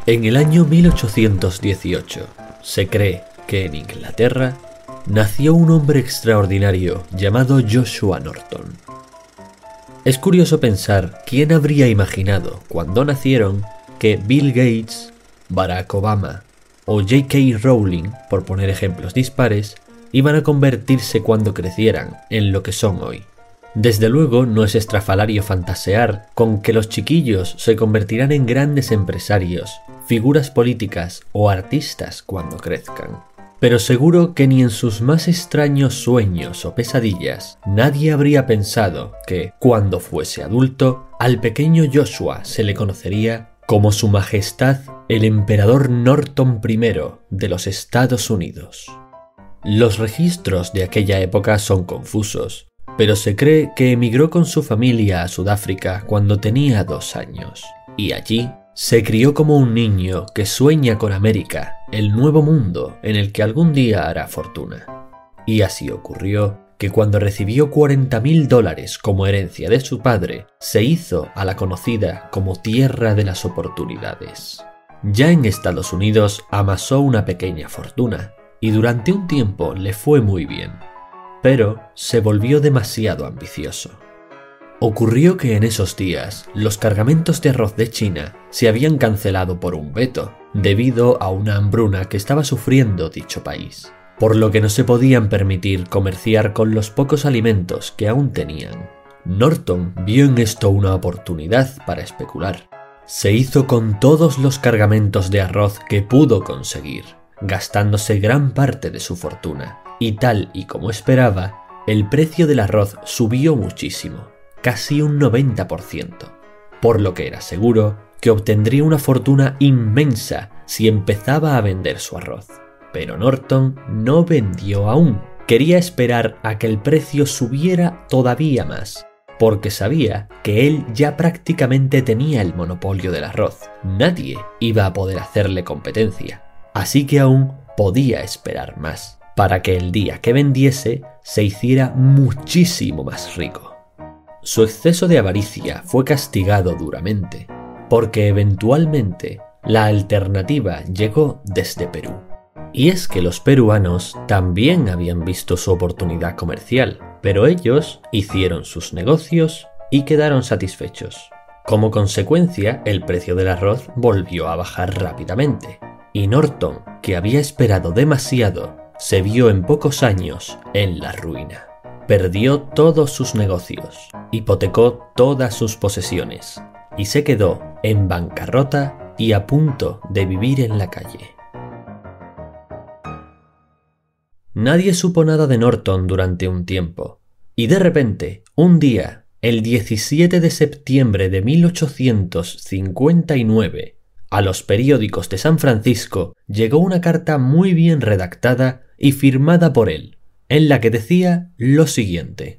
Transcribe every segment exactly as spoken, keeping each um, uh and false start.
En el año mil ochocientos dieciocho, se cree que en Inglaterra nació un hombre extraordinario llamado Joshua Norton. Es curioso pensar quién habría imaginado cuando nacieron que Bill Gates, Barack Obama o J K Rowling, por poner ejemplos dispares, iban a convertirse cuando crecieran en lo que son hoy. Desde luego no es estrafalario fantasear con que los chiquillos se convertirán en grandes empresarios, figuras políticas o artistas cuando crezcan. Pero seguro que ni en sus más extraños sueños o pesadillas nadie habría pensado que, cuando fuese adulto, al pequeño Joshua se le conocería como Su Majestad el Emperador Norton primero de los Estados Unidos. Los registros de aquella época son confusos, pero se cree que emigró con su familia a Sudáfrica cuando tenía dos años, y allí se crió como un niño que sueña con América, el nuevo mundo en el que algún día hará fortuna. Y así ocurrió que cuando recibió cuarenta mil dólares como herencia de su padre, se hizo a la conocida como Tierra de las Oportunidades. Ya en Estados Unidos amasó una pequeña fortuna, y durante un tiempo le fue muy bien. Pero se volvió demasiado ambicioso. Ocurrió que en esos días los cargamentos de arroz de China se habían cancelado por un veto, debido a una hambruna que estaba sufriendo dicho país, por lo que no se podían permitir comerciar con los pocos alimentos que aún tenían. Norton vio en esto una oportunidad para especular. Se hizo con todos los cargamentos de arroz que pudo conseguir, gastándose gran parte de su fortuna. Y tal y como esperaba, el precio del arroz subió muchísimo, casi un noventa por ciento, por lo que era seguro que obtendría una fortuna inmensa si empezaba a vender su arroz. Pero Norton no vendió aún, quería esperar a que el precio subiera todavía más, porque sabía que él ya prácticamente tenía el monopolio del arroz, nadie iba a poder hacerle competencia, así que aún podía esperar más, para que el día que vendiese se hiciera muchísimo más rico. Su exceso de avaricia fue castigado duramente, porque eventualmente la alternativa llegó desde Perú. Y es que los peruanos también habían visto su oportunidad comercial, pero ellos hicieron sus negocios y quedaron satisfechos. Como consecuencia, el precio del arroz volvió a bajar rápidamente, y Norton, que había esperado demasiado, se vio en pocos años en la ruina. Perdió todos sus negocios, hipotecó todas sus posesiones y se quedó en bancarrota y a punto de vivir en la calle. Nadie supo nada de Norton durante un tiempo, y de repente, un día, el diecisiete de septiembre de mil ochocientos cincuenta y nueve, a los periódicos de San Francisco llegó una carta muy bien redactada y firmada por él, en la que decía lo siguiente.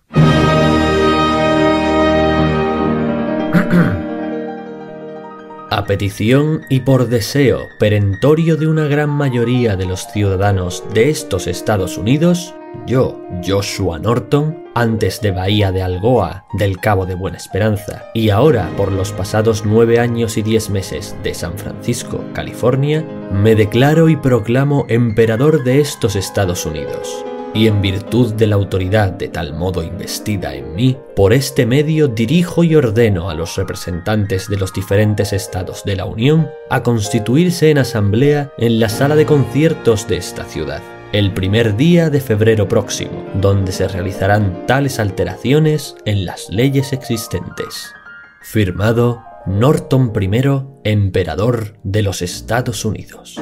A petición y por deseo perentorio de una gran mayoría de los ciudadanos de estos Estados Unidos, yo, Joshua Norton, antes de Bahía de Algoa, del Cabo de Buena Esperanza, y ahora por los pasados nueve años y diez meses de San Francisco, California, me declaro y proclamo emperador de estos Estados Unidos. Y en virtud de la autoridad de tal modo investida en mí, por este medio dirijo y ordeno a los representantes de los diferentes estados de la Unión a constituirse en asamblea en la sala de conciertos de esta ciudad, el primer día de febrero próximo, donde se realizarán tales alteraciones en las leyes existentes. Firmado Norton primero, emperador de los Estados Unidos.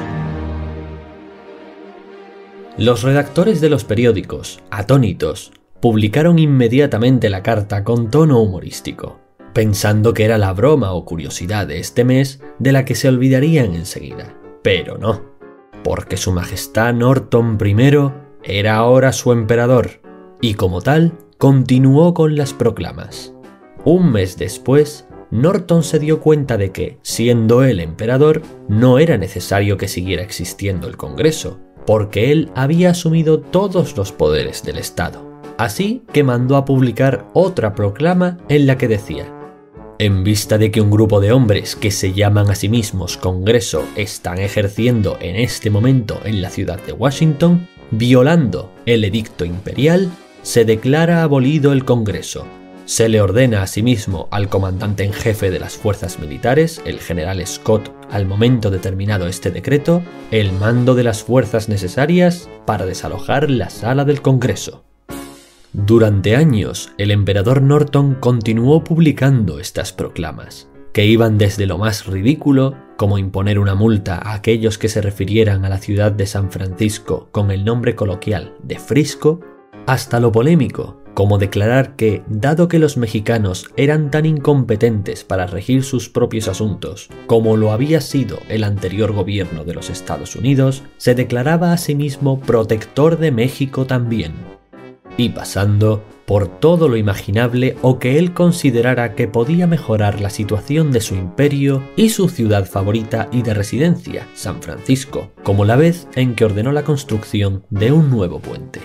Los redactores de los periódicos, atónitos, publicaron inmediatamente la carta con tono humorístico, pensando que era la broma o curiosidad de este mes de la que se olvidarían enseguida. Pero no, porque Su Majestad Norton primero era ahora su emperador, y como tal, continuó con las proclamas. Un mes después, Norton se dio cuenta de que, siendo él emperador, no era necesario que siguiera existiendo el Congreso, porque él había asumido todos los poderes del Estado. Así que mandó a publicar otra proclama en la que decía: En vista de que un grupo de hombres que se llaman a sí mismos Congreso están ejerciendo en este momento en la ciudad de Washington, violando el edicto imperial, se declara abolido el Congreso. Se le ordena asimismo al comandante en jefe de las fuerzas militares, el general Scott, al momento de terminado este decreto, el mando de las fuerzas necesarias para desalojar la sala del Congreso. Durante años, el emperador Norton continuó publicando estas proclamas, que iban desde lo más ridículo, como imponer una multa a aquellos que se refirieran a la ciudad de San Francisco con el nombre coloquial de Frisco, hasta lo polémico, como declarar que, dado que los mexicanos eran tan incompetentes para regir sus propios asuntos como lo había sido el anterior gobierno de los Estados Unidos, se declaraba a sí mismo protector de México también, y pasando por todo lo imaginable o que él considerara que podía mejorar la situación de su imperio y su ciudad favorita y de residencia, San Francisco, como la vez en que ordenó la construcción de un nuevo puente.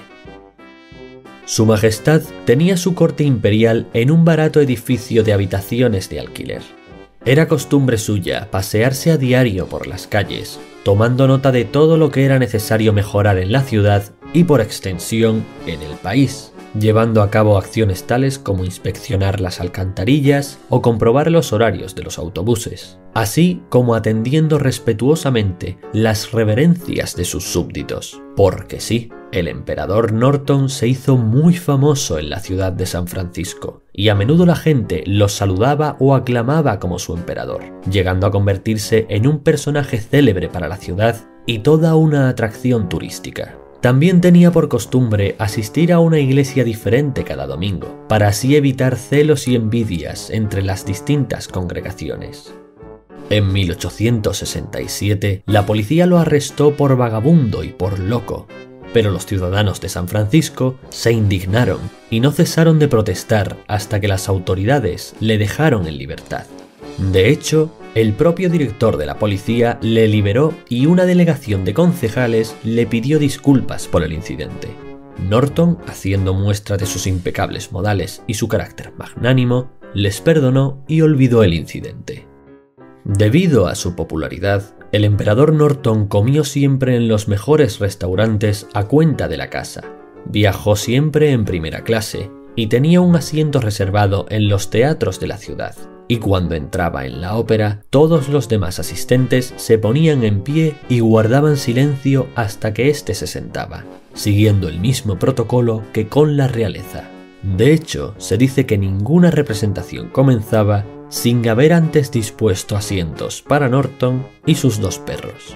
Su Majestad tenía su corte imperial en un barato edificio de habitaciones de alquiler. Era costumbre suya pasearse a diario por las calles, tomando nota de todo lo que era necesario mejorar en la ciudad y por extensión en el país, llevando a cabo acciones tales como inspeccionar las alcantarillas o comprobar los horarios de los autobuses, así como atendiendo respetuosamente las reverencias de sus súbditos, porque sí, el emperador Norton se hizo muy famoso en la ciudad de San Francisco, y a menudo la gente lo saludaba o aclamaba como su emperador, llegando a convertirse en un personaje célebre para la ciudad y toda una atracción turística. También tenía por costumbre asistir a una iglesia diferente cada domingo, para así evitar celos y envidias entre las distintas congregaciones. En mil ochocientos sesenta y siete, la policía lo arrestó por vagabundo y por loco, pero los ciudadanos de San Francisco se indignaron y no cesaron de protestar hasta que las autoridades le dejaron en libertad. De hecho, el propio director de la policía le liberó y una delegación de concejales le pidió disculpas por el incidente. Norton, haciendo muestra de sus impecables modales y su carácter magnánimo, les perdonó y olvidó el incidente. Debido a su popularidad, el emperador Norton comió siempre en los mejores restaurantes a cuenta de la casa, viajó siempre en primera clase y tenía un asiento reservado en los teatros de la ciudad. Y cuando entraba en la ópera, todos los demás asistentes se ponían en pie y guardaban silencio hasta que éste se sentaba, siguiendo el mismo protocolo que con la realeza. De hecho, se dice que ninguna representación comenzaba sin haber antes dispuesto asientos para Norton y sus dos perros.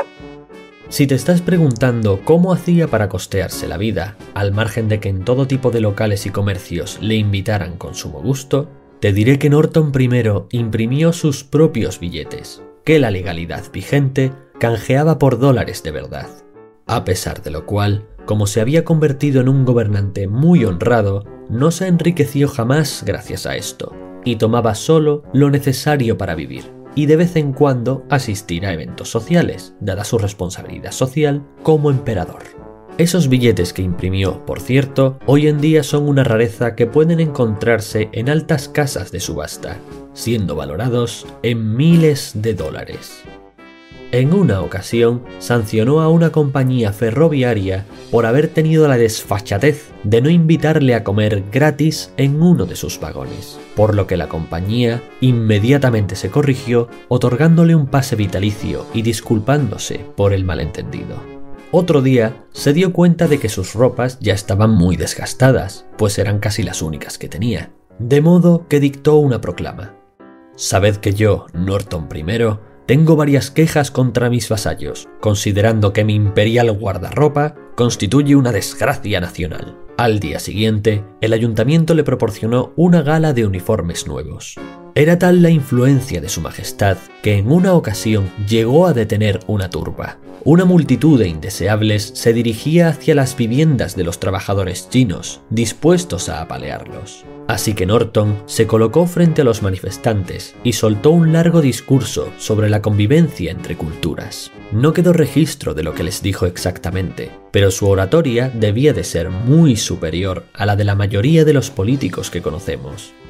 Si te estás preguntando cómo hacía para costearse la vida, al margen de que en todo tipo de locales y comercios le invitaran con sumo gusto, te diré que Norton primero imprimió sus propios billetes, que la legalidad vigente canjeaba por dólares de verdad. A pesar de lo cual, como se había convertido en un gobernante muy honrado, no se enriqueció jamás gracias a esto, y tomaba solo lo necesario para vivir, y de vez en cuando asistir a eventos sociales, dada su responsabilidad social como emperador. Esos billetes que imprimió, por cierto, hoy en día son una rareza que pueden encontrarse en altas casas de subasta, siendo valorados en miles de dólares. En una ocasión, sancionó a una compañía ferroviaria por haber tenido la desfachatez de no invitarle a comer gratis en uno de sus vagones, por lo que la compañía inmediatamente se corrigió, otorgándole un pase vitalicio y disculpándose por el malentendido. Otro día se dio cuenta de que sus ropas ya estaban muy desgastadas, pues eran casi las únicas que tenía, de modo que dictó una proclama. Sabed que yo, Norton primero, tengo varias quejas contra mis vasallos, considerando que mi imperial guardarropa constituye una desgracia nacional. Al día siguiente, el ayuntamiento le proporcionó una gala de uniformes nuevos. Era tal la influencia de su majestad que en una ocasión llegó a detener una turba. Una multitud de indeseables se dirigía hacia las viviendas de los trabajadores chinos, dispuestos a apalearlos. Así que Norton se colocó frente a los manifestantes y soltó un largo discurso sobre la convivencia entre culturas. No quedó registro de lo que les dijo exactamente, pero su oratoria debía de ser muy superior a la de la mayoría de los políticos que conocemos,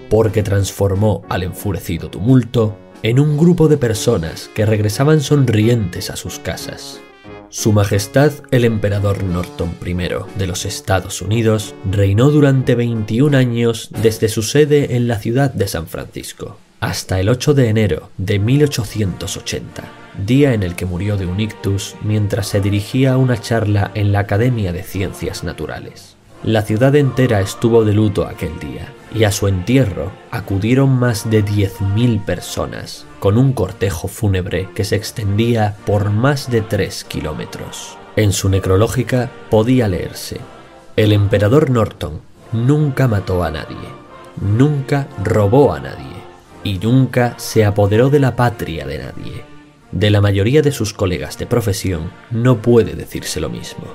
porque transformó al enfurecido tumulto en un grupo de personas que regresaban sonrientes a sus casas. Su Majestad el Emperador Norton primero de los Estados Unidos reinó durante veintiún años desde su sede en la ciudad de San Francisco, hasta el ocho de enero de mil ochocientos ochenta, día en el que murió de un ictus mientras se dirigía a una charla en la Academia de Ciencias Naturales. La ciudad entera estuvo de luto aquel día, y a su entierro acudieron más de diez mil personas, con un cortejo fúnebre que se extendía por más de tres kilómetros. En su necrológica podía leerse: el emperador Norton nunca mató a nadie, nunca robó a nadie, y nunca se apoderó de la patria de nadie. De la mayoría de sus colegas de profesión no puede decirse lo mismo.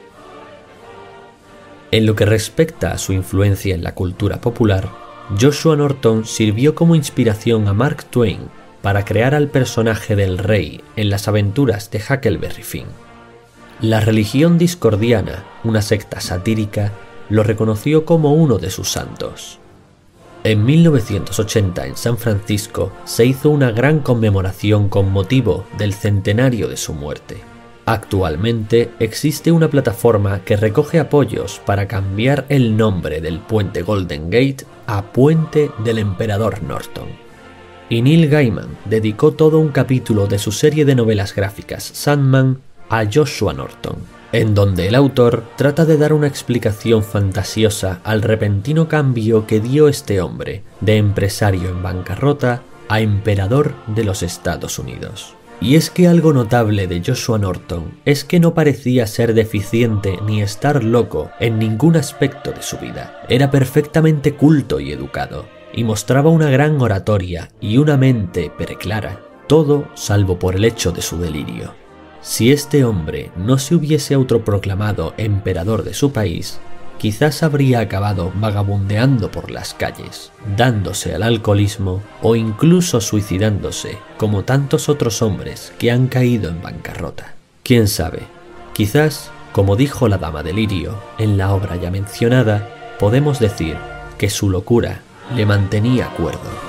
En lo que respecta a su influencia en la cultura popular, Joshua Norton sirvió como inspiración a Mark Twain para crear al personaje del rey en las aventuras de Huckleberry Finn. La religión discordiana, una secta satírica, lo reconoció como uno de sus santos. En mil novecientos ochenta, en San Francisco, se hizo una gran conmemoración con motivo del centenario de su muerte. Actualmente existe una plataforma que recoge apoyos para cambiar el nombre del puente Golden Gate a Puente del Emperador Norton. Y Neil Gaiman dedicó todo un capítulo de su serie de novelas gráficas Sandman a Joshua Norton, en donde el autor trata de dar una explicación fantasiosa al repentino cambio que dio este hombre de empresario en bancarrota a emperador de los Estados Unidos. Y es que algo notable de Joshua Norton es que no parecía ser deficiente ni estar loco en ningún aspecto de su vida. Era perfectamente culto y educado, y mostraba una gran oratoria y una mente preclara, todo salvo por el hecho de su delirio. Si este hombre no se hubiese autoproclamado emperador de su país, quizás habría acabado vagabundeando por las calles, dándose al alcoholismo o incluso suicidándose, como tantos otros hombres que han caído en bancarrota. ¿Quién sabe? Quizás, como dijo la Dama de Lirio en la obra ya mencionada, podemos decir que su locura le mantenía cuerdo.